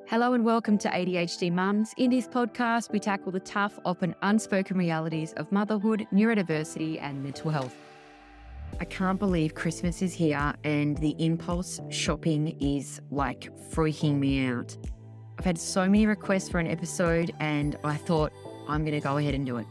Hello and welcome to ADHD Mums. In this podcast, we tackle the tough, often unspoken realities of motherhood, neurodiversity, and mental health. I can't believe Christmas is here and the impulse shopping is like freaking me out. I've had so many requests for an episode and I thought I'm going to go ahead and do it.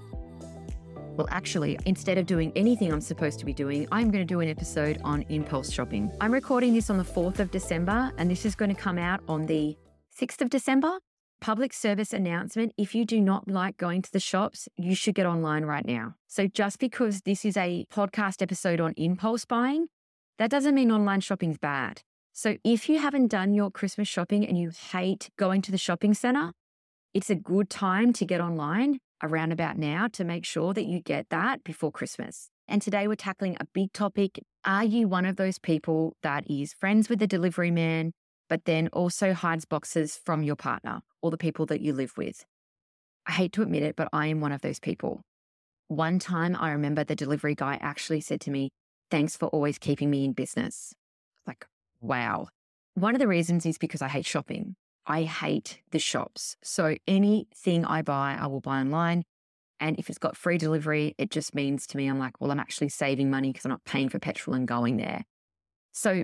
Well, actually, instead of doing anything I'm supposed to be doing, I'm going to do an episode on impulse shopping. I'm recording this on the 4th of December and this is going to come out on the 6th of December. Public service announcement. If you do not like going to the shops, you should get online right now. So just because this is a podcast episode on impulse buying, that doesn't mean online shopping is bad. So if you haven't done your Christmas shopping and you hate going to the shopping center, it's a good time to get online around about now to make sure that you get that before Christmas. And today we're tackling a big topic. Are you one of those people that is friends with the delivery man, but then also hides boxes from your partner or the people that you live with? I hate to admit it, but I am one of those people. One time I remember the delivery guy actually said to me, "Thanks for always keeping me in business." Like, wow. One of the reasons is because I hate shopping. I hate the shops. So anything I buy, I will buy online. And if it's got free delivery, it just means to me, I'm like, well, I'm actually saving money because I'm not paying for petrol and going there. So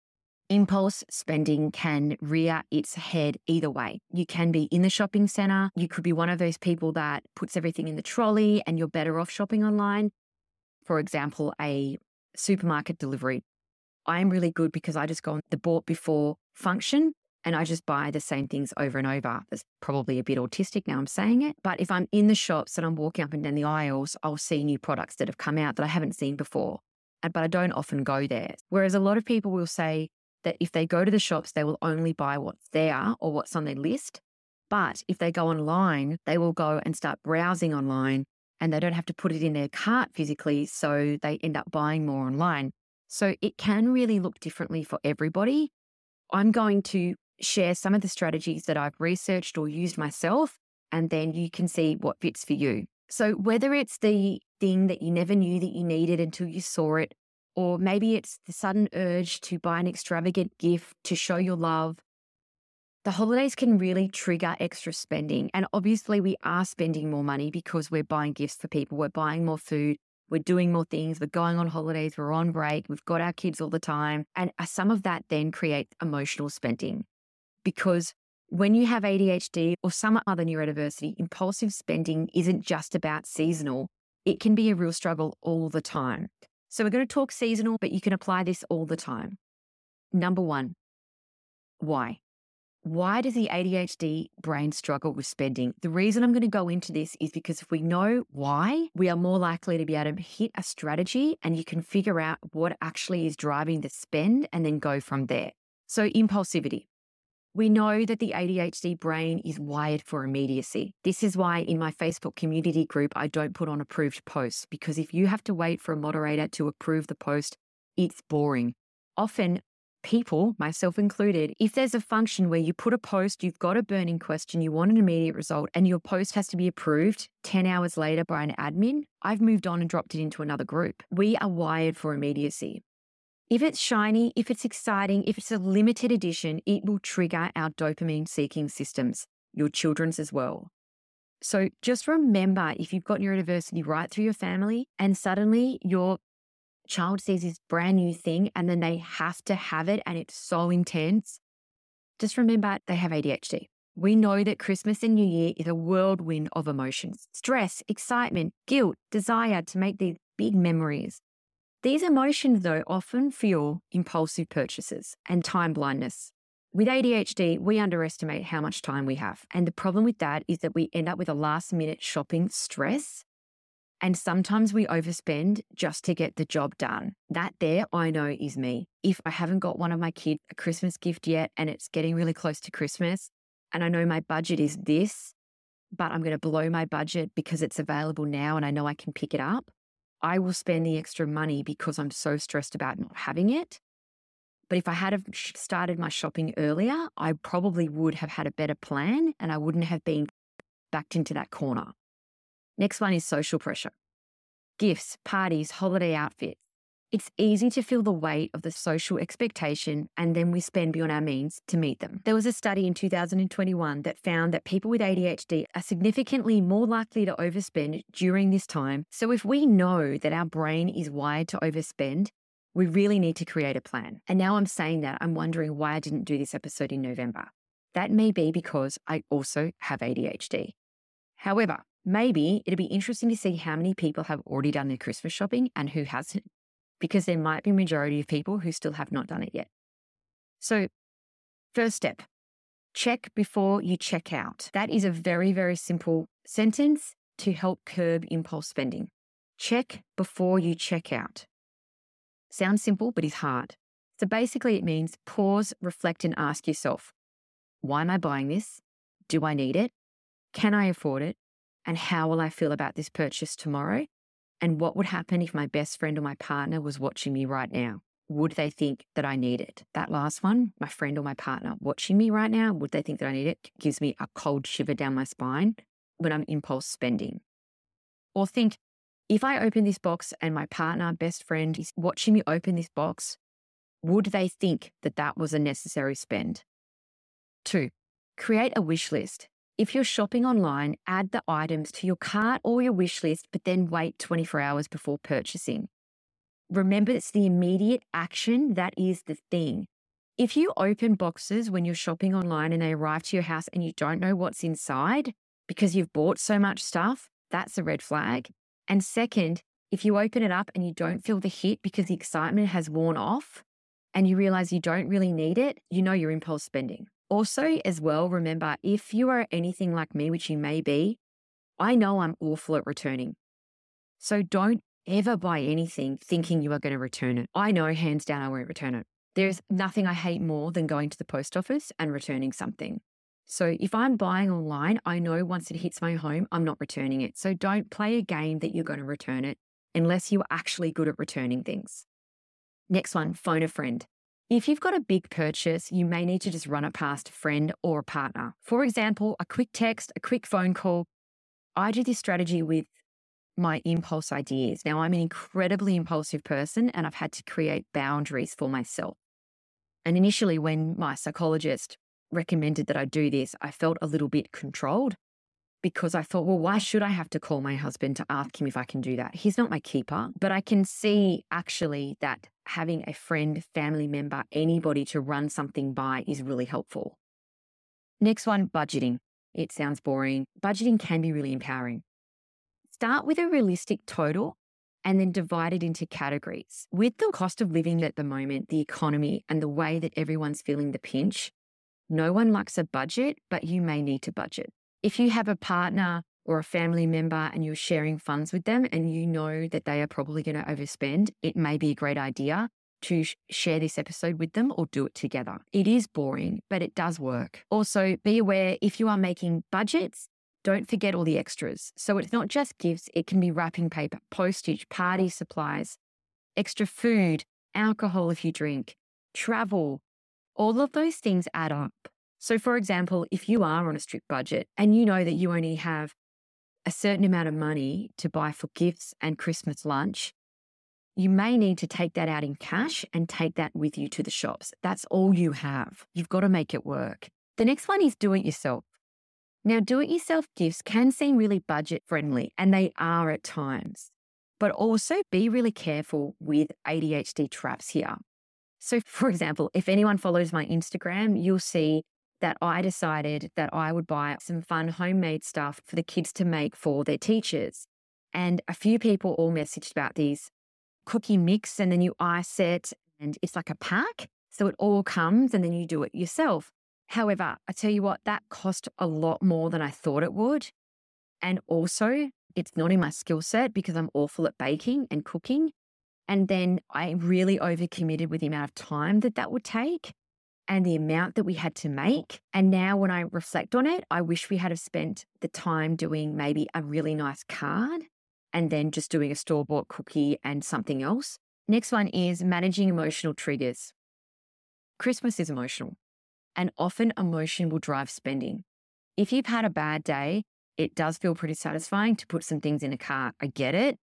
impulse spending can rear its head either way. You can be in the shopping center. You could be one of those people that puts everything in the trolley and you're better off shopping online. For example, a supermarket delivery. I am really good because I just go on the bought before function and I just buy the same things over and over. That's probably a bit autistic now I'm saying it. But if I'm in the shops and I'm walking up and down the aisles, I'll see new products that have come out that I haven't seen before. But I don't often go there. Whereas a lot of people will say that if they go to the shops, they will only buy what's there or what's on their list. But if they go online, they will go and start browsing online and they don't have to put it in their cart physically. So they end up buying more online. So it can really look differently for everybody. I'm going to share some of the strategies that I've researched or used myself, and then you can see what fits for you. So whether it's the thing that you never knew that you needed until you saw it, or maybe it's the sudden urge to buy an extravagant gift to show your love, the holidays can really trigger extra spending. And obviously we are spending more money because we're buying gifts for people, we're buying more food, we're doing more things, we're going on holidays, we're on break, we've got our kids all the time. And some of that then creates emotional spending. Because when you have ADHD or some other neurodiversity, impulsive spending isn't just about seasonal. It can be a real struggle all the time. So we're going to talk seasonal, but you can apply this all the time. Number one, why? Why does the ADHD brain struggle with spending? The reason I'm going to go into this is because if we know why, we are more likely to be able to hit a strategy and you can figure out what actually is driving the spend and then go from there. So impulsivity. We know that the ADHD brain is wired for immediacy. This is why in my Facebook community group, I don't put on approved posts, because if you have to wait for a moderator to approve the post, it's boring. Often people, myself included, if there's a function where you put a post, you've got a burning question, you want an immediate result, and your post has to be approved 10 hours later by an admin, I've moved on and dropped it into another group. We are wired for immediacy. If it's shiny, if it's exciting, if it's a limited edition, it will trigger our dopamine-seeking systems, your children's as well. So just remember, if you've got neurodiversity right through your family and suddenly your child sees this brand new thing and then they have to have it and it's so intense, just remember they have ADHD. We know that Christmas and New Year is a whirlwind of emotions, stress, excitement, guilt, desire to make these big memories. These emotions, though, often fuel impulsive purchases and time blindness. With ADHD, we underestimate how much time we have. And the problem with that is that we end up with a last-minute shopping stress. And sometimes we overspend just to get the job done. That there, I know, is me. If I haven't got one of my kids a Christmas gift yet and it's getting really close to Christmas and I know my budget is this, but I'm going to blow my budget because it's available now and I know I can pick it up, I will spend the extra money because I'm so stressed about not having it. But if I had started my shopping earlier, I probably would have had a better plan and I wouldn't have been backed into that corner. Next one is social pressure. Gifts, parties, holiday outfits. It's easy to feel the weight of the social expectation, and then we spend beyond our means to meet them. There was a study in 2021 that found that people with ADHD are significantly more likely to overspend during this time. So if we know that our brain is wired to overspend, we really need to create a plan. And now I'm saying that, I'm wondering why I didn't do this episode in November. That may be because I also have ADHD. However, maybe it'd be interesting to see how many people have already done their Christmas shopping and who hasn't, because there might be a majority of people who still have not done it yet. So, first step, check before you check out. That is a very, very simple sentence to help curb impulse spending. Check before you check out. Sounds simple, but is hard. So basically it means pause, reflect, and ask yourself, why am I buying this? Do I need it? Can I afford it? And how will I feel about this purchase tomorrow? And what would happen if my best friend or my partner was watching me right now? Would they think that I need it? That last one, my friend or my partner watching me right now, would they think that I need it? Gives me a cold shiver down my spine when I'm impulse spending. Or think, if I open this box and my partner, best friend is watching me open this box, would they think that that was a necessary spend? 2, create a wish list. If you're shopping online, add the items to your cart or your wish list, but then wait 24 hours before purchasing. Remember, it's the immediate action that is the thing. If you open boxes when you're shopping online and they arrive to your house and you don't know what's inside because you've bought so much stuff, that's a red flag. And second, if you open it up and you don't feel the hit because the excitement has worn off and you realize you don't really need it, you know you're impulse spending. Also, as well, remember, if you are anything like me, which you may be, I know I'm awful at returning. So don't ever buy anything thinking you are going to return it. I know hands down I won't return it. There's nothing I hate more than going to the post office and returning something. So if I'm buying online, I know once it hits my home, I'm not returning it. So don't play a game that you're going to return it unless you're actually good at returning things. Next one, phone a friend. If you've got a big purchase, you may need to just run it past a friend or a partner. For example, a quick text, a quick phone call. I do this strategy with my impulse ideas. Now, I'm an incredibly impulsive person and I've had to create boundaries for myself. And initially, when my psychologist recommended that I do this, I felt a little bit controlled because I thought, well, why should I have to call my husband to ask him if I can do that? He's not my keeper. But I can see actually that having a friend, family member, anybody to run something by is really helpful. Next one, budgeting. It sounds boring. Budgeting can be really empowering. Start with a realistic total and then divide it into categories. With the cost of living at the moment, the economy, and the way that everyone's feeling the pinch, no one likes a budget, but you may need to budget. If you have a partner or a family member and you're sharing funds with them and you know that they are probably going to overspend, it may be a great idea to share this episode with them or do it together. It is boring, but it does work. Also, be aware if you are making budgets, don't forget all the extras. So it's not just gifts, it can be wrapping paper, postage, party supplies, extra food, alcohol if you drink, travel. All of those things add up. So for example, if you are on a strict budget and you know that you only have a certain amount of money to buy for gifts and Christmas lunch, you may need to take that out in cash and take that with you to the shops. That's all you have. You've got to make it work. The next one is do it yourself. Now, do it yourself gifts can seem really budget friendly, and they are at times, but also be really careful with ADHD traps here. So for example, if anyone follows my Instagram, you'll see that I decided that I would buy some fun homemade stuff for the kids to make for their teachers. And a few people all messaged about these cookie mix, and then you ice it and it's like a pack. So it all comes and then you do it yourself. However, I tell you what, that cost a lot more than I thought it would. And also it's not in my skill set because I'm awful at baking and cooking. And then I really overcommitted with the amount of time that would take and the amount that we had to make. And now when I reflect on it, I wish we had have spent the time doing maybe a really nice card and then just doing a store-bought cookie and something else. Next one is managing emotional triggers. Christmas is emotional, and often emotion will drive spending. If you've had a bad day, it does feel pretty satisfying to put some things in a cart. I get it.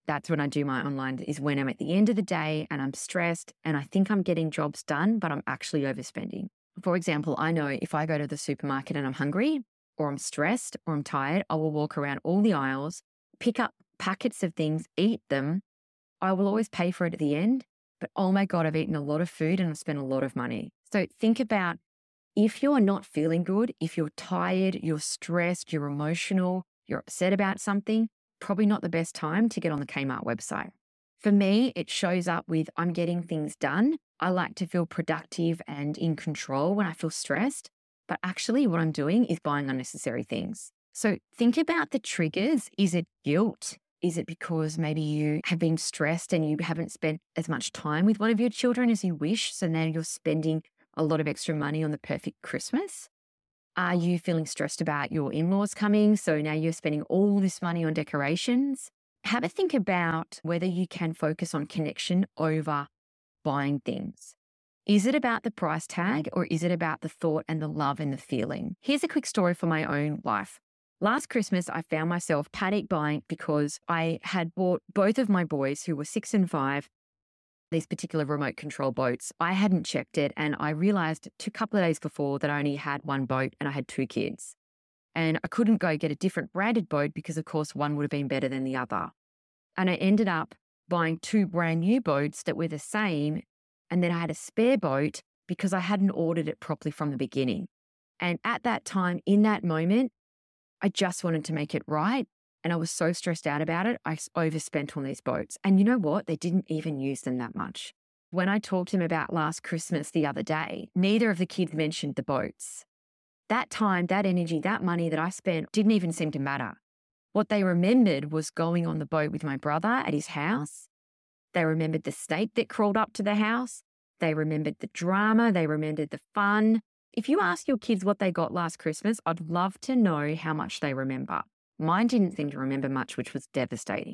That's when I do my online, is when I'm at the end of the day and I'm stressed and I think I'm getting jobs done, but I'm actually overspending. For example, I know if I go to the supermarket and I'm hungry or I'm stressed or I'm tired, I will walk around all the aisles, pick up packets of things, eat them. I will always pay for it at the end, but oh my God, I've eaten a lot of food and I've spent a lot of money. So think about, if you're not feeling good, if you're tired, you're stressed, you're emotional, you're upset about something, probably not the best time to get on the Kmart website. For me, it shows up with, I'm getting things done. I like to feel productive and in control when I feel stressed, but actually what I'm doing is buying unnecessary things. So think about the triggers. Is it guilt? Is it because maybe you have been stressed and you haven't spent as much time with one of your children as you wish, so now you're spending a lot of extra money on the perfect Christmas? Are you feeling stressed about your in-laws coming, so now you're spending all this money on decorations? Have a think about whether you can focus on connection over buying things. Is it about the price tag, or is it about the thought and the love and the feeling? Here's a quick story from my own life. Last Christmas, I found myself panic buying because I had bought both of my boys, who were 6 and 5, these particular remote control boats. I hadn't checked it, and I realized a couple of days before that I only had one boat and I had 2 kids. And I couldn't go get a different branded boat because, of course, one would have been better than the other. And I ended up buying 2 brand new boats that were the same. And then I had a spare boat because I hadn't ordered it properly from the beginning. And at that time, in that moment, I just wanted to make it right. And I was so stressed out about it, I overspent on these boats. And you know what? They didn't even use them that much. When I talked to him about last Christmas the other day, neither of the kids mentioned the boats. That time, that energy, that money that I spent didn't even seem to matter. What they remembered was going on the boat with my brother at his house. They remembered the snake that crawled up to the house. They remembered the drama. They remembered the fun. If you ask your kids what they got last Christmas, I'd love to know how much they remember. Mine didn't seem to remember much, which was devastating.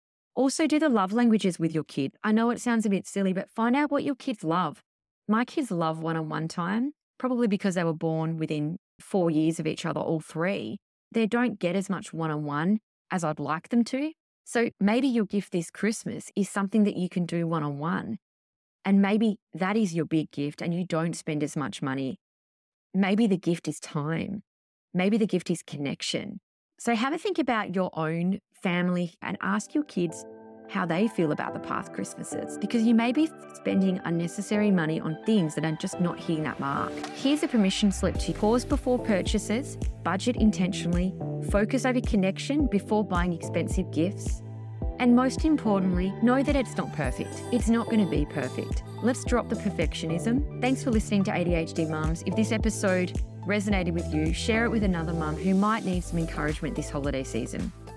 Also, do the love languages with your kid. I know it sounds a bit silly, but find out what your kids love. My kids love one-on-one time, probably because they were born within 4 years of each other, all 3. They don't get as much one-on-one as I'd like them to. So maybe your gift this Christmas is something that you can do one-on-one. And maybe that is your big gift and you don't spend as much money. Maybe the gift is time. Maybe the gift is connection. So have a think about your own family and ask your kids how they feel about the past Christmases, because you may be spending unnecessary money on things that are just not hitting that mark. Here's a permission slip to pause before purchases, budget intentionally, focus over connection before buying expensive gifts. And most importantly, know that it's not perfect. It's not going to be perfect. Let's drop the perfectionism. Thanks for listening to ADHD Mums. If this episode resonated with you, share it with another mum who might need some encouragement this holiday season.